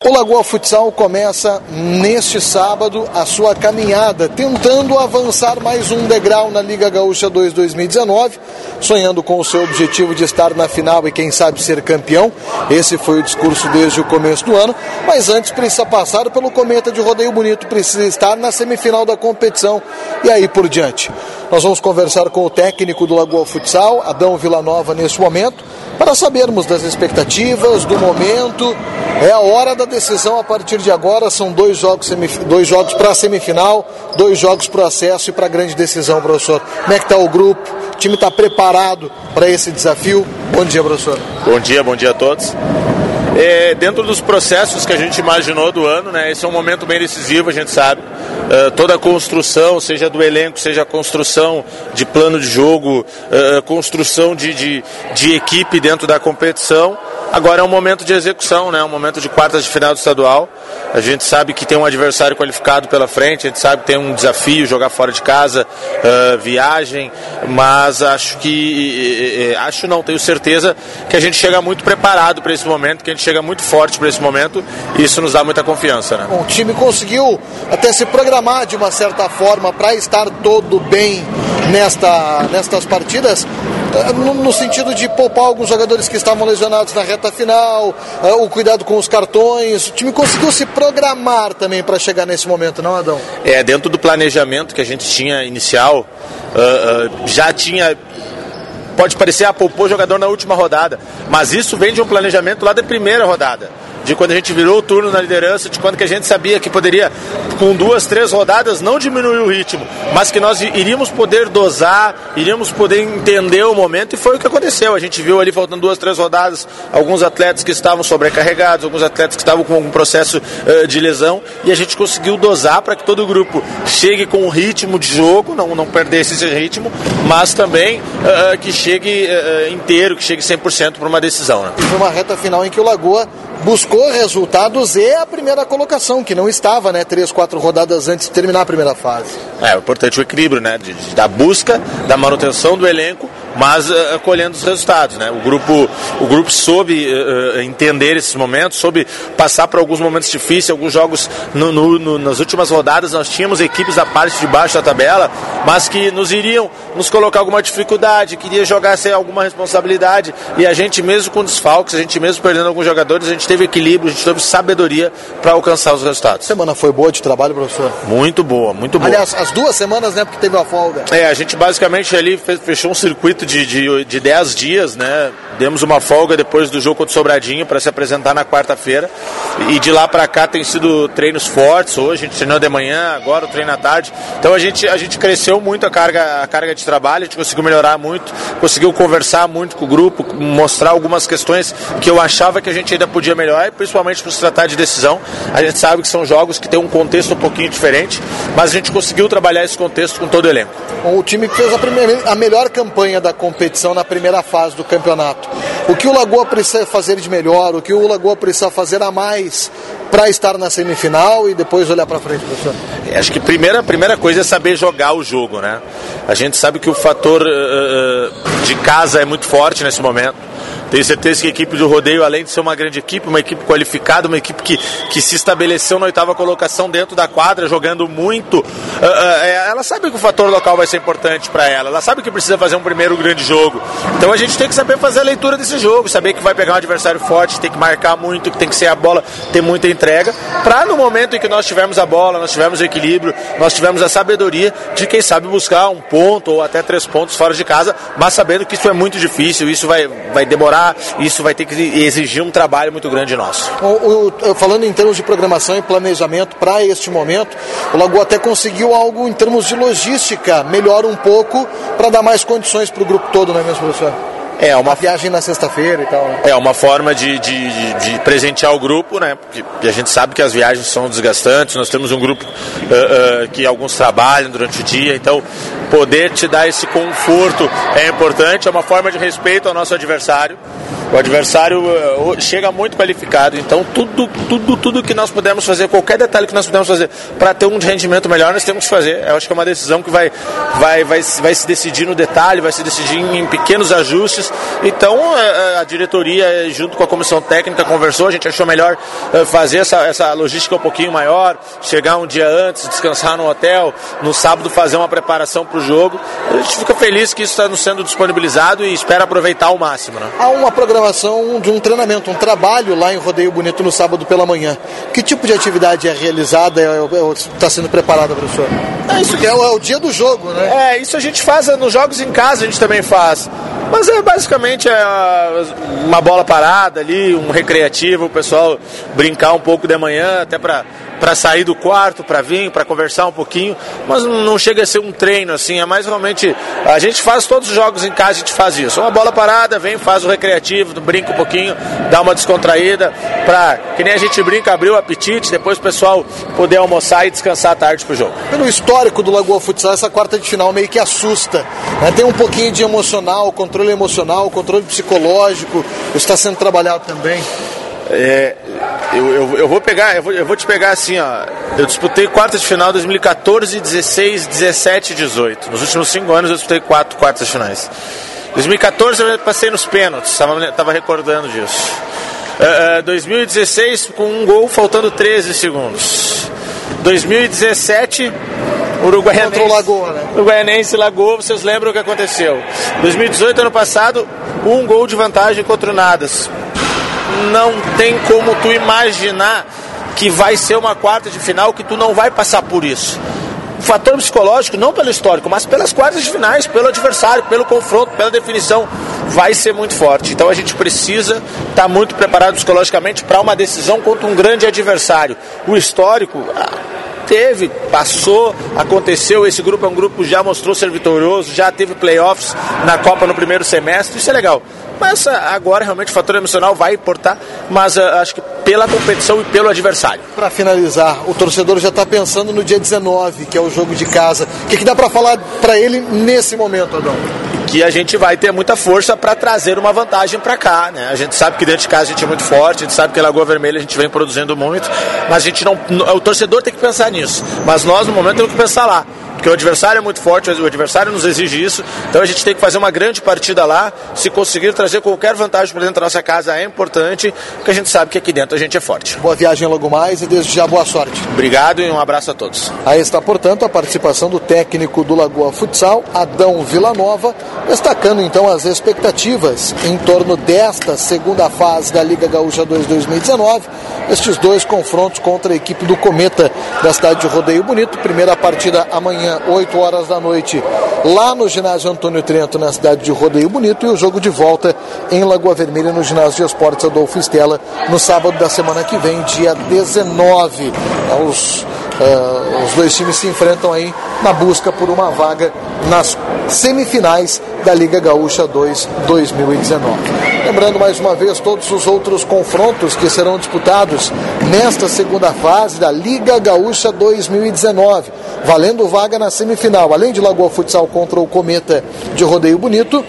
O Lagoa Futsal começa neste sábado a sua caminhada, tentando avançar mais um degrau na Liga Gaúcha 2 2019, sonhando com o seu objetivo de estar na final e quem sabe ser campeão. Esse foi o discurso desde o começo do ano, mas antes precisa passar pelo Cometa de Rodeio Bonito, precisa estar na semifinal da competição e aí por diante. Nós vamos conversar com o técnico do Lagoa Futsal, Adão Villanova, neste momento, para sabermos das expectativas, do momento. É a hora da decisão a partir de agora, são dois jogos para a semifinal, 2 jogos para o acesso e para a grande decisão, professor. Como é que está o grupo? O time está preparado para esse desafio? Bom dia, professor. Bom dia a todos. Dentro dos processos que a gente imaginou do ano, né, esse é um momento bem decisivo, a gente sabe. Toda a construção, seja do elenco, seja a construção de plano de jogo, construção de equipe dentro da competição. Agora é um momento de execução, né? Um momento de quartas de final do estadual. A gente sabe que tem um adversário qualificado pela frente, a gente sabe que tem um desafio, jogar fora de casa, viagem, mas tenho certeza que a gente chega muito preparado para esse momento, que a gente chega muito forte para esse momento e isso nos dá muita confiança, né? Bom, o time conseguiu até se programar de uma certa forma para estar todo bem nestas partidas, no sentido de poupar alguns jogadores que estavam lesionados na reta final, o cuidado com os cartões. O time conseguiu se programar também para chegar nesse momento, não, Adão? Dentro do planejamento que a gente tinha inicial, já tinha... Pode parecer, poupou jogador na última rodada, mas isso vem de um planejamento lá da primeira rodada, de quando a gente virou o turno na liderança, de quando que a gente sabia que poderia, com 2, 3 rodadas, não diminuir o ritmo, mas que nós iríamos poder dosar, iríamos poder entender o momento, e foi o que aconteceu. A gente viu ali, faltando 2, 3 rodadas, alguns atletas que estavam sobrecarregados, alguns atletas que estavam com algum processo de lesão, e a gente conseguiu dosar para que todo o grupo chegue com o ritmo de jogo, não perdesse esse ritmo, mas também que chegue inteiro, que chegue 100% para uma decisão, né? Foi uma reta final em que o Lagoa buscou resultados e a primeira colocação, que não estava, né, 3, 4 rodadas antes de terminar a primeira fase. É importante o equilíbrio, né, da busca, da manutenção do elenco, mas colhendo os resultados, né? O grupo soube entender esses momentos, soube passar por alguns momentos difíceis, alguns jogos nas últimas rodadas nós tínhamos equipes da parte de baixo da tabela, mas que iriam nos colocar alguma dificuldade, queria jogar sem alguma responsabilidade, e a gente mesmo com desfalques, a gente mesmo perdendo alguns jogadores, a gente teve equilíbrio, a gente teve sabedoria para alcançar os resultados. A semana foi boa de trabalho, professor? Muito boa, muito boa. Aliás, as 2 semanas, né, porque teve a folga. A gente basicamente ali fechou um circuito de 10 dias, né? Demos uma folga depois do jogo contra o Sobradinho para se apresentar na quarta-feira, e de lá para cá tem sido treinos fortes. Hoje a gente treinou de manhã, agora o treino à tarde, então a gente cresceu muito a carga de trabalho, a gente conseguiu melhorar muito, conseguiu conversar muito com o grupo, mostrar algumas questões que eu achava que a gente ainda podia melhorar, principalmente por se tratar de decisão. A gente sabe que são jogos que tem um contexto um pouquinho diferente, mas a gente conseguiu trabalhar esse contexto com todo o elenco. O time fez a melhor campanha da competição na primeira fase do campeonato. O que o Lagoa precisa fazer de melhor, o que o Lagoa precisa fazer a mais para estar na semifinal e depois olhar para frente, professor? Acho que a primeira coisa é saber jogar o jogo, né? A gente sabe que o fator de casa é muito forte nesse momento. Tenho certeza que a equipe do Rodeio, além de ser uma grande equipe, uma equipe qualificada, uma equipe que se estabeleceu na 8ª colocação dentro da quadra, jogando muito, ela sabe que o fator local vai ser importante para ela sabe que precisa fazer um primeiro grande jogo. Então a gente tem que saber fazer a leitura desse jogo, saber que vai pegar um adversário forte, tem que marcar muito, que tem que ser a bola, ter muita entrega, para no momento em que nós tivermos a bola, nós tivermos o equilíbrio, nós tivermos a sabedoria de, quem sabe, buscar 1 ponto ou até 3 pontos fora de casa, mas sabendo que isso é muito difícil, isso vai demorar, isso vai ter que exigir um trabalho muito grande nosso. Falando em termos de programação e planejamento para este momento, o Lagoa até conseguiu algo em termos de logística, melhora um pouco para dar mais condições para o grupo todo, não é mesmo, professor? Uma viagem na sexta-feira e tal, né? Uma forma de presentear o grupo, né? Porque a gente sabe que as viagens são desgastantes, nós temos um grupo que alguns trabalham durante o dia, então poder te dar esse conforto é importante, é uma forma de respeito ao nosso adversário. O adversário chega muito qualificado, então tudo que nós pudermos fazer, qualquer detalhe que nós pudermos fazer para ter um rendimento melhor, nós temos que fazer. Eu acho que é uma decisão que vai se decidir no detalhe, vai se decidir em pequenos ajustes. Então a diretoria, junto com a comissão técnica, conversou, a gente achou melhor fazer essa logística um pouquinho maior, chegar um dia antes, descansar no hotel, no sábado fazer uma preparação para o jogo. A gente fica feliz que isso está nos sendo disponibilizado e espera aproveitar ao máximo, né? Há uma programação de um treinamento, um trabalho lá em Rodeio Bonito no sábado pela manhã. Que tipo de atividade é realizada, está sendo preparada, professor? Isso que é o dia do jogo, né? Isso a gente faz nos jogos em casa, a gente também faz. Mas basicamente uma bola parada ali, um recreativo, o pessoal brincar um pouco de manhã, até para sair do quarto, para vir, para conversar um pouquinho, mas não chega a ser um treino assim, é mais realmente, a gente faz todos os jogos em casa, a gente faz isso, uma bola parada, vem, faz o recreativo, brinca um pouquinho, dá uma descontraída, que nem a gente brinca, abrir o apetite, depois o pessoal poder almoçar e descansar à tarde pro jogo. Pelo histórico do Lagoa Futsal, essa quarta de final meio que assusta, né? Tem um pouquinho de emocional, controle psicológico, isso está sendo trabalhado também. Eu vou te pegar assim, ó. Eu disputei quartas de final em 2014, 16, 17 e 18. Nos últimos 5 anos eu disputei 4 quartas de finais. 2014 eu passei nos pênaltis, estava recordando disso. 2016 com um gol faltando 13 segundos. 2017 contra o Lagoa, né? Uruguaianense e Lagoa, vocês lembram o que aconteceu? 2018, ano passado, um gol de vantagem contra o Nadas. Não tem como tu imaginar que vai ser uma quarta de final, que tu não vai passar por isso. O fator psicológico, não pelo histórico, mas pelas quartas de finais, pelo adversário, pelo confronto, pela definição, vai ser muito forte. Então a gente precisa estar muito preparado psicologicamente para uma decisão contra um grande adversário. O histórico passou, aconteceu, esse grupo é um grupo que já mostrou ser vitorioso, já teve playoffs na Copa no primeiro semestre, isso é legal. Mas agora realmente o fator emocional vai importar, mas acho que pela competição e pelo adversário. Para finalizar, o torcedor já está pensando no dia 19, que é o jogo de casa. O que dá para falar para ele nesse momento, Adão? Que a gente vai ter muita força para trazer uma vantagem para cá, né? A gente sabe que dentro de casa a gente é muito forte, a gente sabe que em Lagoa Vermelha a gente vem produzindo muito, mas a gente não, o torcedor tem que pensar nisso, mas nós no momento temos que pensar lá, porque o adversário é muito forte, o adversário nos exige isso, então a gente tem que fazer uma grande partida lá. Se conseguir trazer qualquer vantagem para dentro da nossa casa é importante, porque a gente sabe que aqui dentro a gente é forte. Boa viagem logo mais e desde já boa sorte. Obrigado e um abraço a todos. Aí está, portanto, a participação do técnico do Lagoa Futsal, Adão Villanova, destacando então as expectativas em torno desta segunda fase da Liga Gaúcha 2 2019, estes dois confrontos contra a equipe do Cometa da cidade de Rodeio Bonito. Primeira partida amanhã, 8 horas da noite, lá no ginásio Antônio Trento, na cidade de Rodeio Bonito, e o jogo de volta em Lagoa Vermelha, no ginásio de esportes Adolfo Stella, no sábado da semana que vem, dia 19. Os dois times se enfrentam aí na busca por uma vaga nas semifinais da Liga Gaúcha 2 2019. Lembrando mais uma vez todos os outros confrontos que serão disputados nesta segunda fase da Liga Gaúcha 2019, valendo vaga na semifinal, além de Lagoa Futsal contra o Cometa de Rodeio Bonito.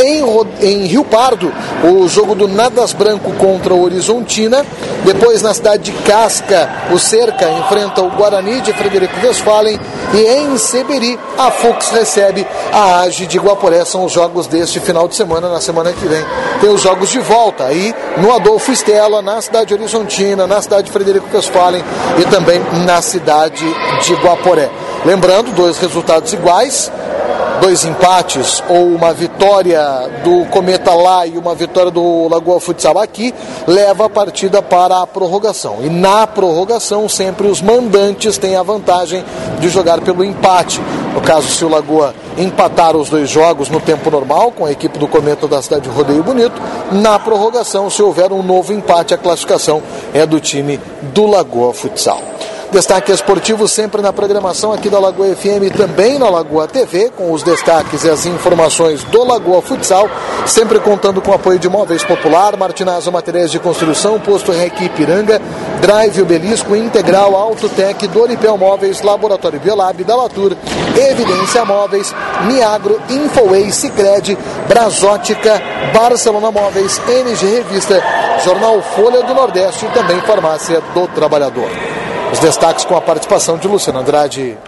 Em Rio Pardo, o jogo do Nadas Branco contra o Horizontina. Depois, na cidade de Casca, o Cerca enfrenta o Guarani de Frederico Westphalen. E em Seberi, a Fux recebe a AGE de Guaporé. São os jogos deste final de semana. Na semana que vem tem os jogos de volta aí no Adolfo Stella, na cidade de Horizontina, na cidade de Frederico Westphalen e também na cidade de Guaporé. Lembrando, 2 resultados iguais, 2 empates ou uma vitória do Cometa lá e uma vitória do Lagoa Futsal aqui, leva a partida para a prorrogação. E na prorrogação sempre os mandantes têm a vantagem de jogar pelo empate. No caso, se o Lagoa empatar os 2 jogos no tempo normal com a equipe do Cometa da cidade de Rodeio Bonito, na prorrogação, se houver um novo empate, a classificação é do time do Lagoa Futsal. Destaque esportivo sempre na programação aqui da Lagoa FM, também na Lagoa TV, com os destaques e as informações do Lagoa Futsal, sempre contando com o apoio de Móveis Popular, Martinazo Materiais de Construção, Posto Rec Ipiranga, Drive Obelisco, Integral, Autotec, Doripel Móveis, Laboratório Biolab, Dalatur, Evidência Móveis, Miagro, Infoway, Sicredi, Brasótica, Barcelona Móveis, NG Revista, Jornal Folha do Nordeste e também Farmácia do Trabalhador. Os destaques com a participação de Luciano Andrade.